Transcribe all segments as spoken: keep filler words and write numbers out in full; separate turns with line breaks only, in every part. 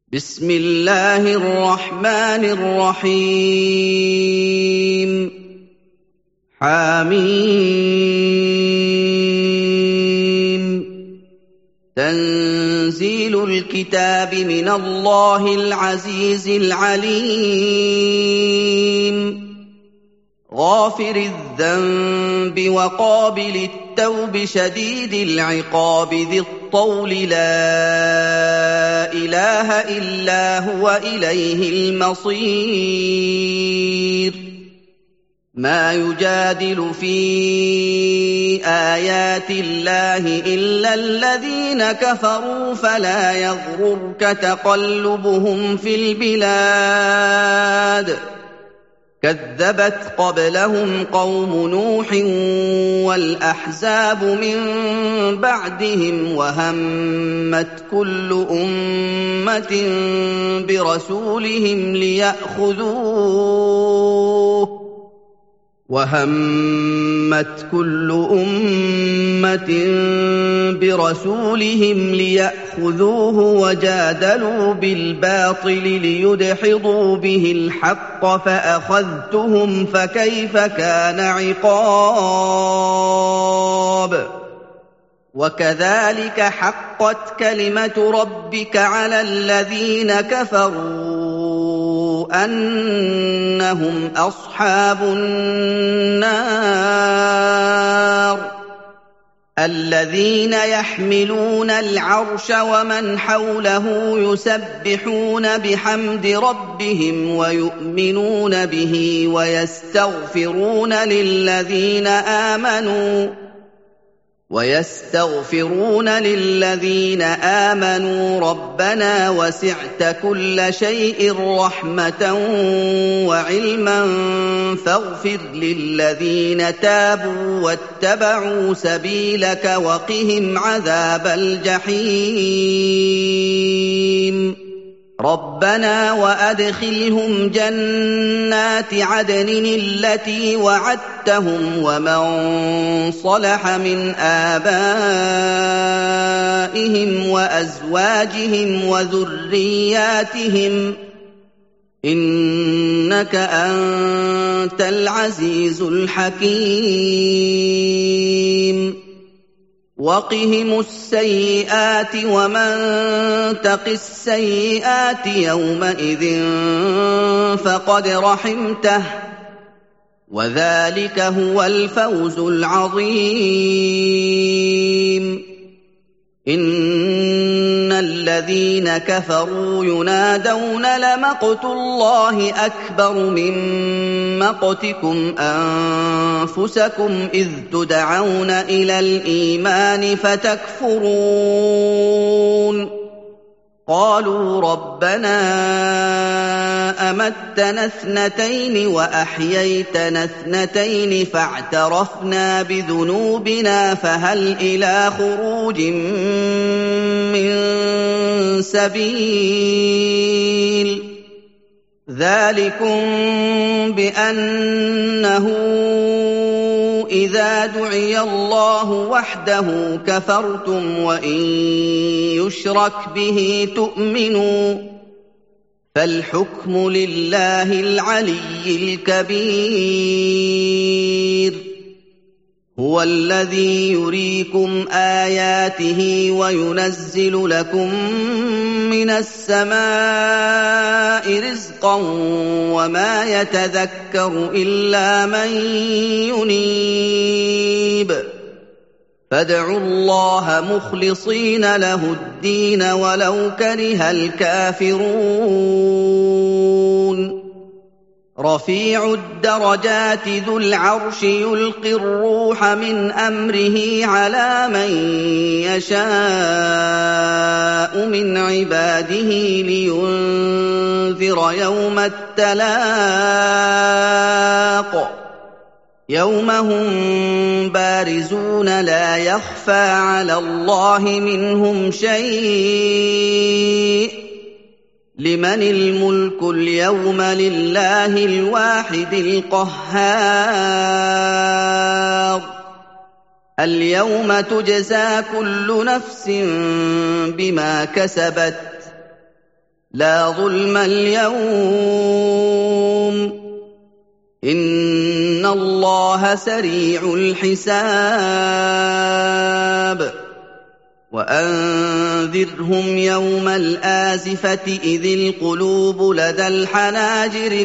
بسم الله الرحمن الرحيم حميم تنزيل الكتاب من الله العزيز العليم غافر الذنب وقابل التوب شديد العقاب ذي الطول لا إله إلا هو إليه المصير ما يجادل في آيات الله إلا الذين كفروا فلا يغررك تقلبهم في البلاد كذبت قبلهم قوم نوح والأحزاب من بعدهم وهمت كل أمة برسولهم ليأخذوه وهمت كل أمة برسولهم ليأخذوه وجادلوا بالباطل ليدحضوا به الحق فأخذتهم فكيف كان عقاب وكذلك حقت كلمة ربك على الذين كفروا أنهم أصحاب النار الذين يحملون العرش ومن حوله يسبحون بحمد ربهم ويؤمنون به ويستغفرون للذين آمنوا ويستغفرون للذين آمنوا ربنا وسعت كل شيء رحمة وعلما فاغفر للذين تابوا واتبعوا سبيلك وقهم عذاب الجحيم ربنا وأدخلهم جنات عدن التي وعدتهم ومن صلح من آبائهم وأزواجهم وذرياتهم إنك أنت العزيز الحكيم وقهم السيئات ومن تق السيئات يومئذ فقد رحمته وذلك هو الفوز العظيم إن الذين كفروا ينادون لمقت الله أكبر من مقتكم أنفسكم إذ تدعون إلى الإيمان فتكفرون قالوا ربنا أمتنا اثنتين وأحييتنا اثنتين فاعترفنا بذنوبنا فهل إلى خروج من سبيل ذلكم بأنه إذا دعي الله وحده كفرتم وإن يشرك به تؤمنوا فالحكم لله العلي الكبير هو الذي يريكم آياته وينزل لكم من السماء رزقا وما يتذكر إلا من ينيب فادعوا الله مخلصين له الدين ولو كره الكافرون رفيع الدرجات ذو العرش يلقي الروح من أمره على من يشاء من عباده لينذر يوم التلاق يوم هم بارزون لا يخفى على الله منهم شيء لمن الملك اليوم لله الواحد القهار اليوم تجزى كل نفس بما كسبت لا ظلم اليوم إن الله سريع الحساب وأنذرهم يوم الآزفة إذ القلوب لدى الحناجر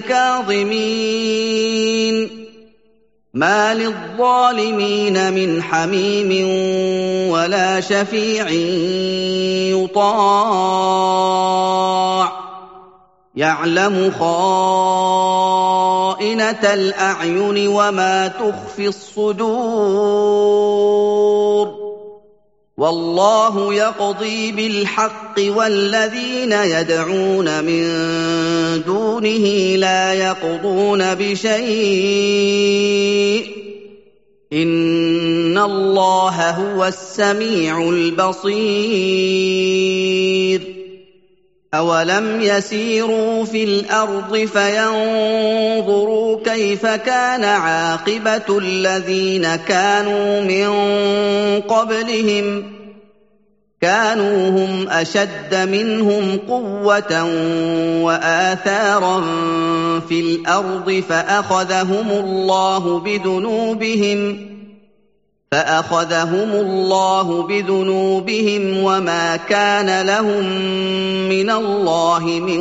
كاظمين ما للظالمين من حميم ولا شفيع يطاع يعلم خائنة الأعين وما تخفي الصدور والله يقضي بالحق والذين يدعون من دونه لا يقضون بشيء إن الله هو السميع البصير أولم يسيروا في الأرض فينظروا كيف كان عاقبة الذين كانوا من قبلهم كانوا هم أشد منهم قوة وآثارا في الأرض فأخذهم الله بذنوبهم فأخذهم الله بذنوبهم وما كان لهم من الله من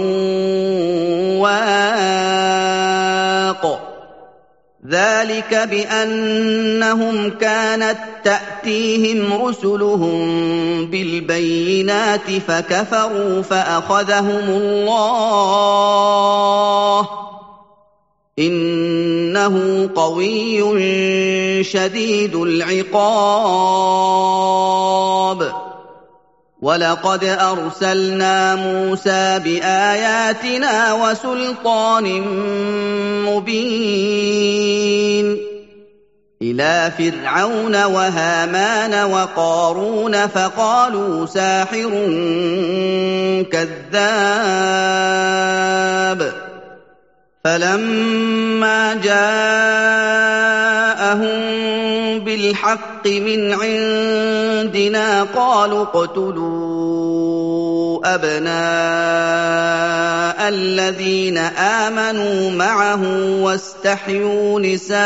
واق ذلك بأنهم كانت تأتيهم رسلهم بالبينات فكفروا فأخذهم الله إنه قوي شديد العقاب ولقد أرسلنا موسى بآياتنا وسلطان مبين إلى فرعون وهامان وقارون فقالوا ساحر كذاب فلما جاءهم بالحق من عندنا قالوا اقتلوا أبناء الذين آمنوا معه واستحيوا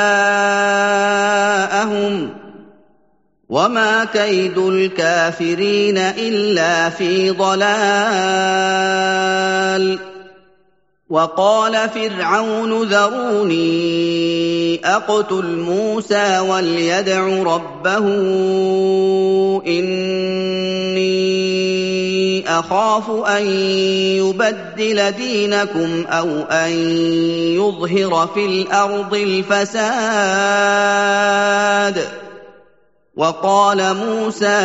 نساءهم وما كيد الكافرين إلا في ضلال وقال فرعون ذروني أقتل موسى وليدع ربه إني أخاف أن يبدل دينكم أو أن يظهر في الأرض الفساد وقال موسى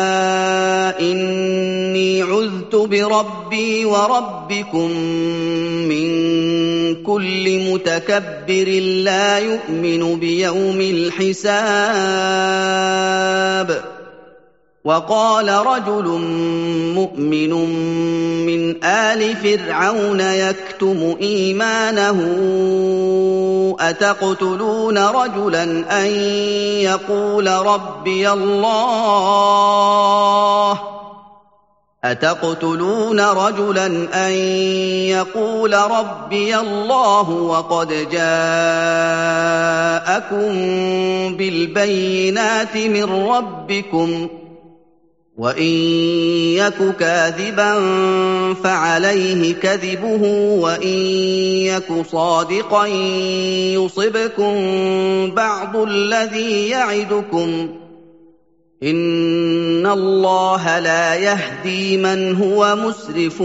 إني عذت بربي وربكم من كل متكبر لا يؤمن بيوم الحساب وقال رجل مؤمن من آل فرعون يكتم إيمانه أتقتلون رجلا أن يقول ربي الله أتقتلون رجلا أن يقول ربي الله وقد جاءكم بالبينات من ربكم وإن يك كاذبا فعليه كذبه وإن يك صادقا يصبكم بعض الذي يعدكم إن الله لا يهدي من هو مسرف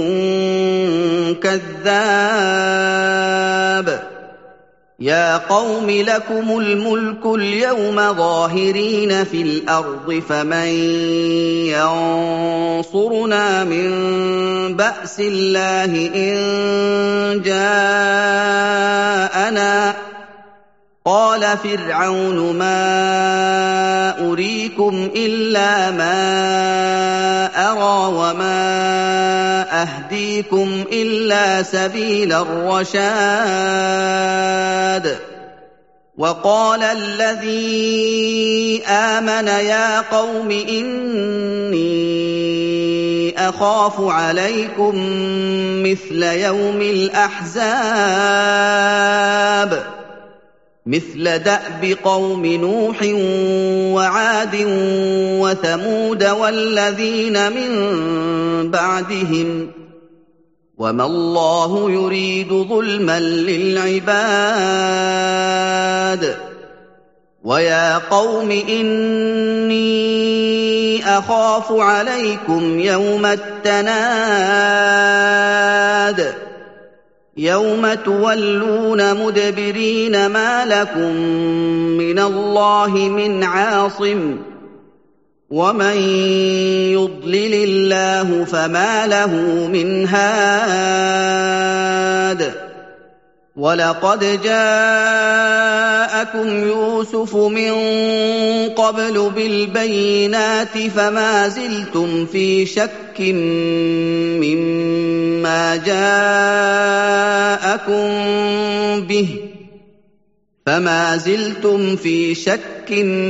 كذاب يا قوم لكم الملك اليوم ظاهرين في الأرض فمن ينصرنا من بأس الله إن جاءنا قال فرعون ما أريكم إلا ما أرى وما أهديكم إلا سبيل الرشاد وقال الذي آمن يا قوم إني أخاف عليكم مثل يوم الأحزاب مثل دأب قوم نوح وعاد وثمود والذين من بعدهم وما الله يريد ظلما للعباد ويا قوم إني أخاف عليكم يوم التناد يوم تولون مدبرين ما لكم من الله من عاصم ومن يضلل الله فما له من هاد ولقد جاءكم يوسف من قبل بالبينات فما زلتم في شك مما جاءكم به فما زلتم في شك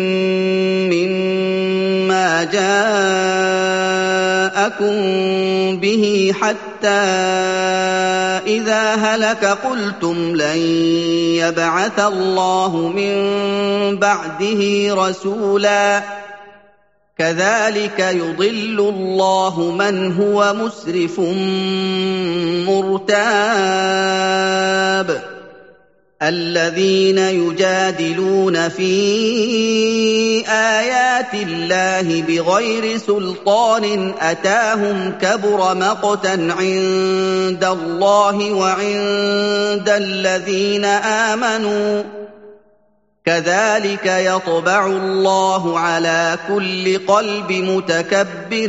مما جاءكم به حتى إذا هلك قلتم لن يبعث الله من بعده رسولا كذلك يضل الله من هو مسرف مرتاب الذين يجادلون في آيات الله بغير سلطان أتاهم كبر مقتا عند الله وعند الذين آمنوا كذلك يطبع الله على كل قلب متكبر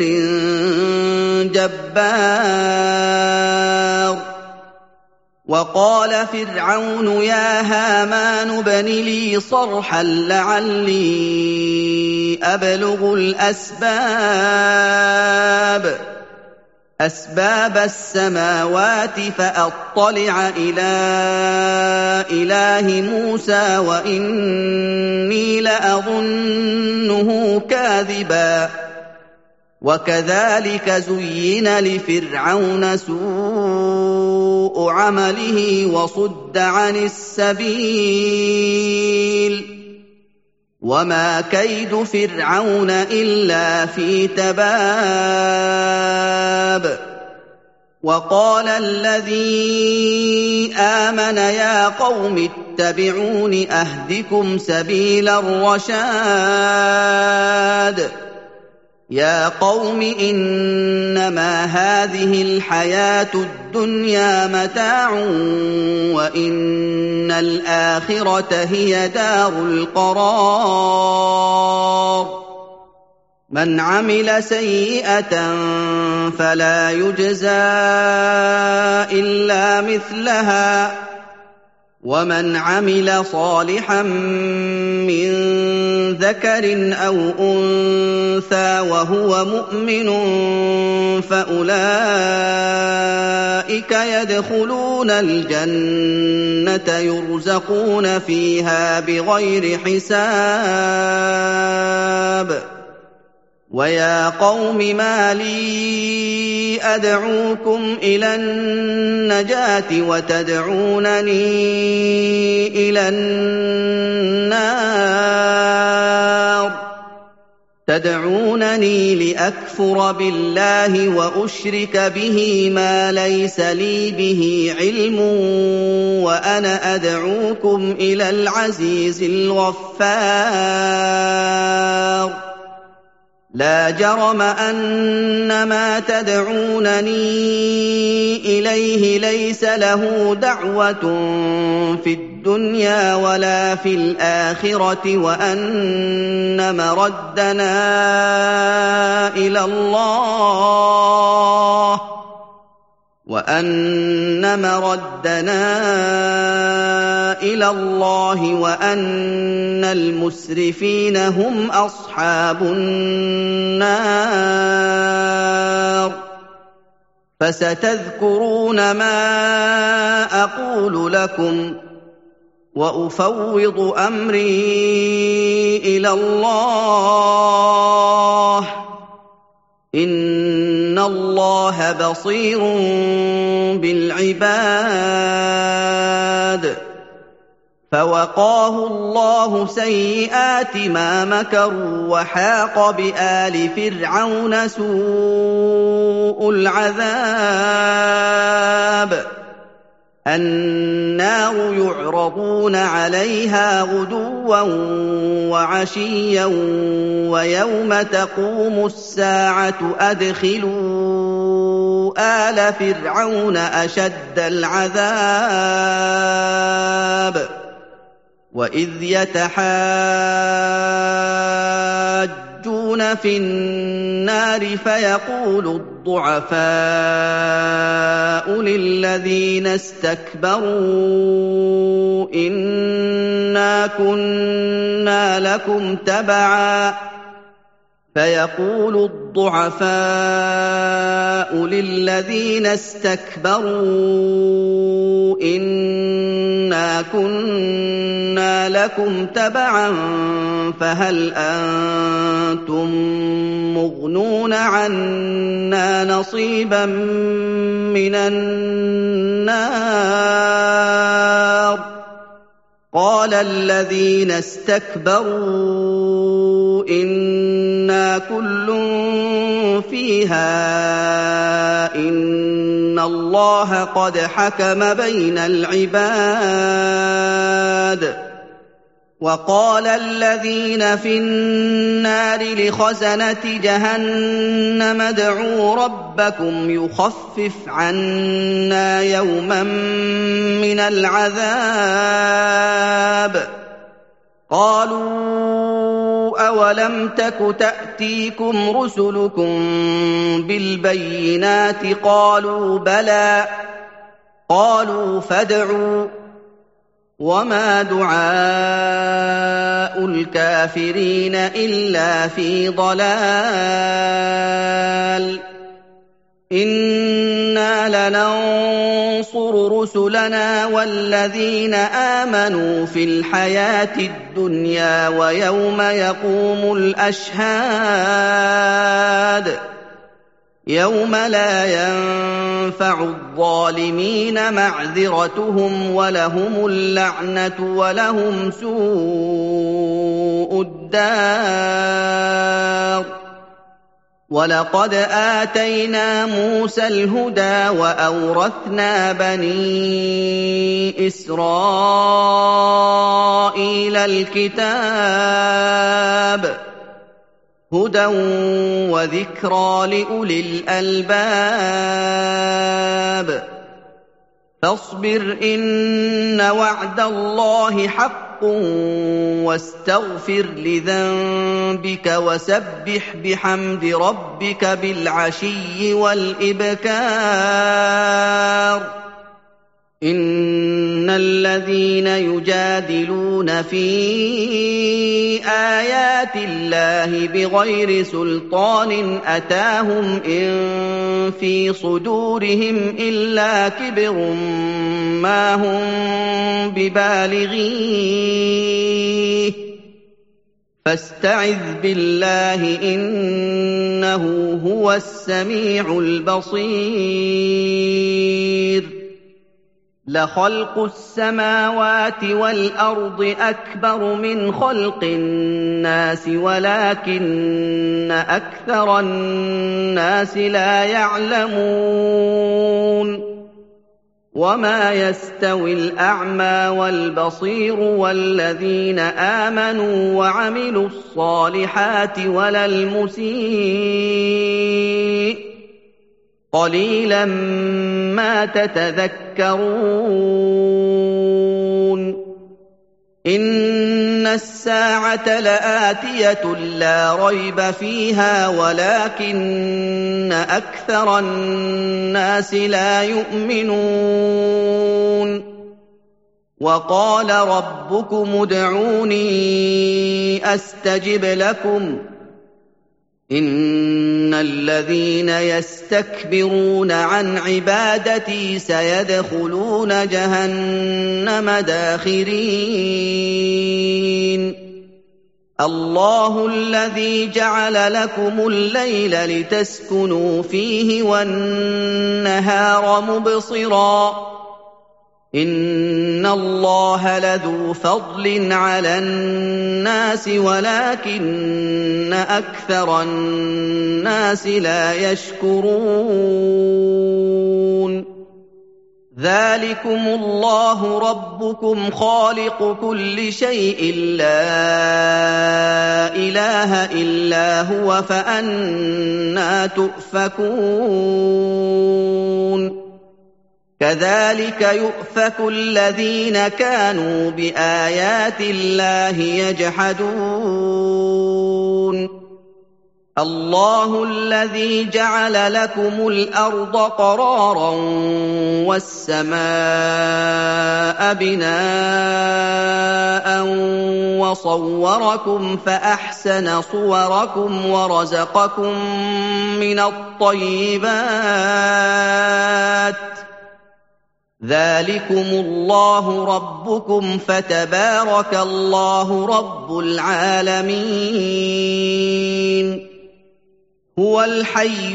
جبار وقال فرعون يا هامان ابن لي صرحا لعلي أبلغ الأسباب أسباب السماوات فأطلع إلى إله موسى وإني لأظنه كاذبا وكذلك زين لفرعون سوء عمله وصد عن السبيل وما كيد فرعون إلا في تباب وقال الذي آمن يا قوم اتبعون أهدكم سبيل الرشاد يا قوم إنما هذه الحياة الدنيا متاع وإن الآخرة هي دار القرار من عمل سيئة فلا يجزى إلا مثلها ومن عمل صالحا من ذكر أو أنثى وهو مؤمن فأولئك يدخلون الجنة يرزقون فيها بغير حساب ويا قوم ما لي أدعوكم إلى النجاة وتدعونني إلى النار تدعونني لأكفر بالله وأشرك به ما ليس لي به علم وأنا أدعوكم إلى العزيز الغفار لا جرم أن ما تدعونني إليه ليس له دعوة في الدنيا ولا في الآخرة وأن مردنا إلى الله وأن مردنا إلى الله وأن المسرفين هم أصحاب النار فستذكرون ما أقول لكم وأفوض أمري إلى الله إن اللَّهَ بَصِيرٌ بِالْعِبَادِ فَوَقَاهُ اللَّهُ سَيِّئَاتِ مَا مَكَرُوا وَحَاقَ بِآلِ فِرْعَوْنَ سُوءُ الْعَذَابِ النَّارُ يُعْرَضُونَ عَلَيْهَا غُدُوًّا وَعَشِيًّا وَيَوْمَ تَقُومُ السَّاعَةُ أَدْخِلُوا آلَ فِرْعَوْنَ أَشَدَّ الْعَذَابِ وَإِذْ يَتَحَاجُّونَ فِي النَّارِ فَيَقُولُ الضُّعَفَاءُ لِلَّذِينَ اسْتَكْبَرُوا إِنَّا كُنَّا لَكُمْ تَبَعًا فَيَقُولُ الضُّعَفَاءُ لِلَّذِينَ اسْتَكْبَرُوا إِنَّا كُنَّا لَكُمْ تَبَعًا فَهَلْ أَنتُم مُّغْنُونَ عَنَّا نَصِيبًا مِّنَ النَّارِ قَالَ الَّذِينَ اسْتَكْبَرُوا إِنَّا كُلٌّ فِيهَا إِنَّ اللَّهَ قَدْ حَكَمَ بَيْنَ الْعِبَادِ وَقَالَ الَّذِينَ فِي النَّارِ لِخَزَنَةِ جَهَنَّمَ ادْعُوا رَبَّكُمْ يُخَفِّفْ عَنَّا يَوْمًا مِّنَ الْعَذَابِ قَالُوا أَوَلَمْ تَكُ تَأْتِيكُمْ رُسُلُكُم بِالْبَيِّنَاتِ قَالُوا بَلَىٰ قَالُوا فَادْعُوا وَمَا دُعَاءُ الْكَافِرِينَ إِلَّا فِي ضَلَالٍ إِنَّا لَنَنصُرُ رُسُلَنَا وَالَّذِينَ آمَنُوا فِي الْحَيَاةِ الدُّنْيَا وَيَوْمَ يَقُومُ الْأَشْهَادُ يَوْمَ لَا يَنفَعُ الظَّالِمِينَ مَعْذِرَتُهُمْ وَلَهُمُ اللَّعْنَةُ وَلَهُمْ سُوءُ الدَّارِ وَلَقَدْ آتَيْنَا مُوسَى الْهُدَىٰ وَأَوْرَثْنَا بَنِي إِسْرَائِيلَ الْكِتَابَ هُدًى وَذِكْرَىٰ لِأُولِي الْأَلْبَابِ فاصبر إن وعد الله حق واستغفر لذنبك وسبح بحمد ربك بالعشي والإبكار إن الذين يجادلون في آيات الله بغير سلطان أتاهم إن في صدورهم إلا كبر ما هم ببالغيه فاستعذ بالله إنه هو السميع البصير لخلق السماوات والأرض أكبر من خلق الناس ولكن أكثر الناس لا يعلمون وما يستوي الأعمى والبصير والذين آمنوا وعملوا الصالحات ولا المسيء قليلا ما تتذكرون إن الساعة لآتية لا ريب فيها ولكن أكثر الناس لا يؤمنون وقال ربكم ادعوني أستجب لكم إن الذين يستكبرون عن عبادتي سيدخلون جهنم داخرين الله الذي جعل لكم الليل لتسكنوا فيه والنهار مبصرا إن الله لذو فضل على الناس ولكن أكثر الناس لا يشكرون ذلكم الله ربكم خالق كل شيء لا إله إلا هو فأنى تؤفكون كذلك يؤفك الذين كانوا بآيات الله يجحدون الله الذي جعل لكم الأرض قرارا والسماء بناء وصوركم فأحسن صوركم ورزقكم من الطيبات ذلكم الله ربكم فتبارك الله رب العالمين هو الحي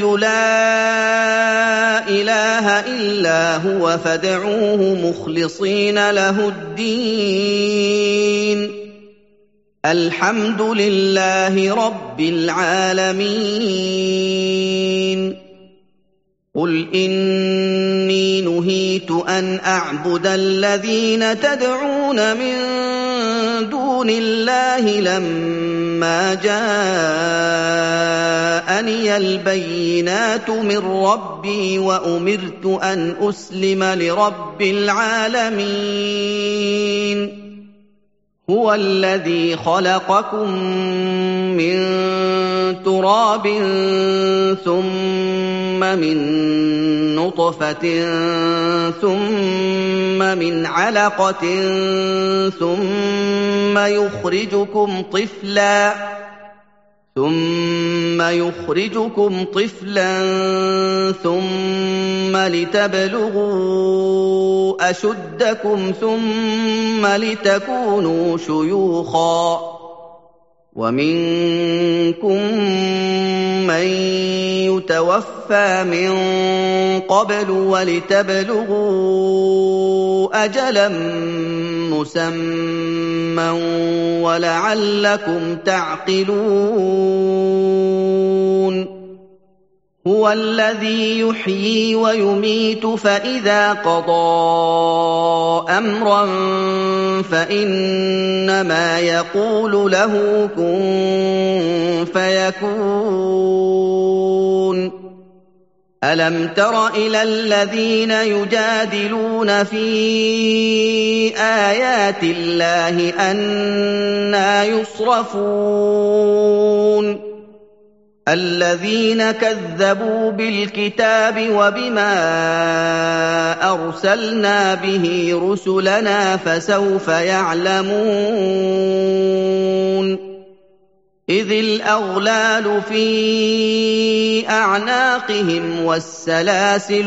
لا إله إلا هو فادعوه مخلصين له الدين الحمد لله رب العالمين قل إني نهيت أن أعبد الذين تدعون من دون الله لما جاءني البينات من ربي وأمرت أن أسلم لرب العالمين هو الذي خلقكم من تراب ثم من نطفة ثم من علقة ثم يخرجكم طفلا ثم يخرجكم طفلا ثم لتبلغوا أشدكم ثم لتكونوا شيوخا ومنكم من يتوفى من قبل ولتبلغوا أجلا مسمى ولعلكم تعقلون هو الذي يحيي ويميت فإذا قضى أمرا فإنما يقول له كن فيكون ألم تر إلى الذين يجادلون في آيات الله أنى يصرفون الذين كذبوا بالكتاب وبما أرسلنا به رسلنا فسوف يعلمون إذ الأغلال في أعناقهم والسلاسل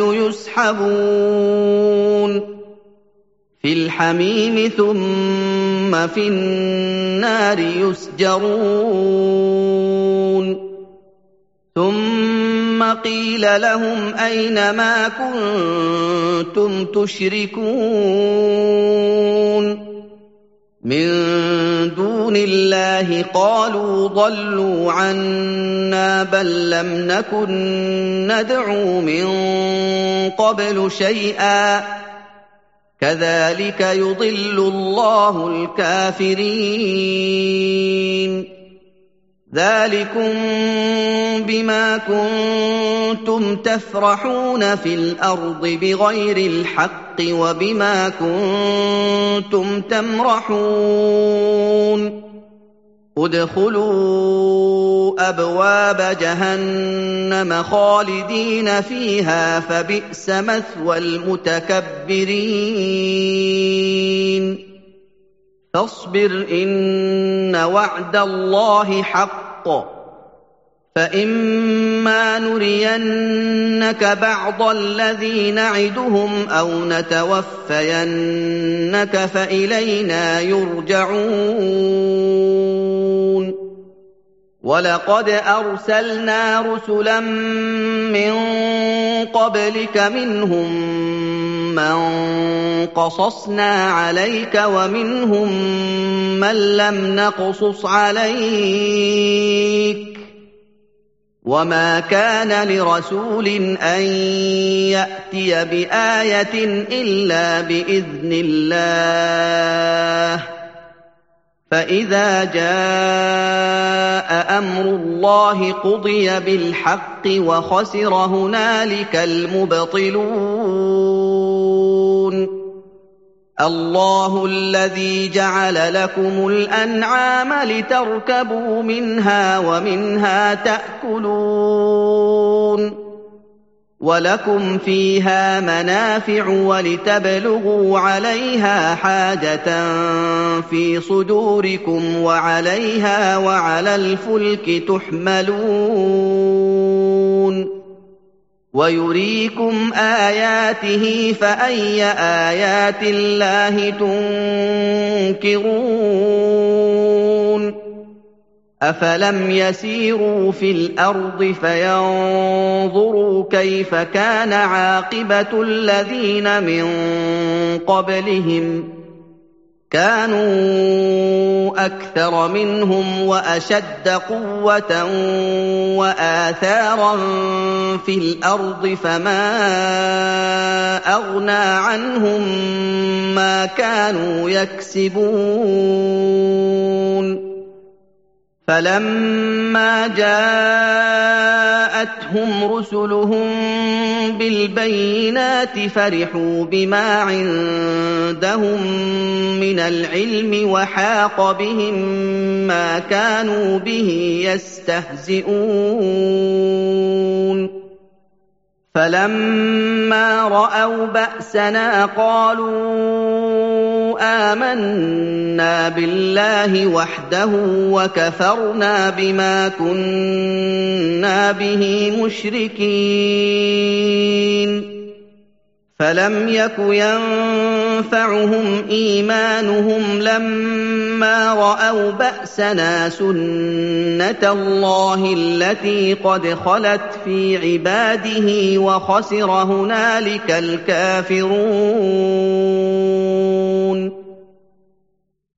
يسحبون في الحميم ثم في النار يسجرون ثم قيل لهم أين ما كنتم تشركون من دون الله قالوا ضلوا عنا بل لم نكن ندعو من قبل شيئا كذلك يضل الله الكافرين ذلكم بما كنتم تفرحون في الأرض بغير الحق وبما كنتم تمرحون ادخلوا أبواب جهنم خالدين فيها فبئس مثوى المتكبرين فاصبر إن وعد الله حق فإما نرينك بعض الذي نعدهم أو نتوفينك فإلينا يرجعون وَلَقَدْ أَرْسَلْنَا رُسُلًا مِّن قَبْلِكَ مِنْهُم مَّن قَصَصْنَا عَلَيْكَ وَمِنْهُم مَّن لَّمْ نَقْصُصْ عَلَيْكَ ۗ وَمَا كَانَ لِرَسُولٍ أَن يَأْتِيَ بِآيَةٍ إِلَّا بِإِذْنِ اللَّهِ ۚ فَإِذَا جَاءَ أَمْرُ اللَّهِ قُضِيَ بِالْحَقِّ وَخَسِرَ هُنَالِكَ الْمُبْطِلُونَ اللَّهُ الَّذِي جَعَلَ لَكُمُ الْأَنْعَامَ لِتَرْكَبُوا مِنْهَا وَمِنْهَا تَأْكُلُونَ وَلَكُمْ فِيهَا مَنَافِعُ وَلِتَبْلُغُوا عَلَيْهَا حَاجَةً فِي صُدُورِكُمْ وَعَلَيْهَا وَعَلَى الْفُلْكِ تُحْمَلُونَ وَيُرِيكُمْ آيَاتِهِ فَأَيَّ آيَاتِ اللَّهِ تُنكِرُونَ أَفَلَمْ يَسِيرُوا فِي الْأَرْضِ فَيَنظُرُوا كَيْفَ كَانَ عَاقِبَةُ الَّذِينَ مِن قَبْلِهِمْ ۚ كَانُوا أَكْثَرَ مِنْهُمْ وَأَشَدَّ قُوَّةً وَآثَارًا فِي الْأَرْضِ فَمَا أَغْنَىٰ عَنْهُم مَّا كَانُوا يَكْسِبُونَ فَلَمَّا جَاءَتْهُمْ رُسُلُهُم بِالْبَيِّنَاتِ فَرِحُوا بِمَا عِندَهُم مِّنَ الْعِلْمِ وَحَاقَ بِهِم مَّا كَانُوا بِهِ يَسْتَهْزِئُونَ فَلَمَّا رَأَوْا بَأْسَنَا قَالُوا آمَنَّا بِاللَّهِ وَحْدَهُ وَكَفَرْنَا بِمَا كُنَّا بِهِ مُشْرِكِينَ فَلَمْ يَكُ يَنفَعُهُمْ إِيمَانُهُمْ لَمَّا رَأَوْا بَأْسَنَا سُنَّتَ اللَّهِ الَّتِي قَدْ خَلَتْ فِي عِبَادِهِ ۖ وَخَسِرَ هُنَالِكَ الْكَافِرُونَ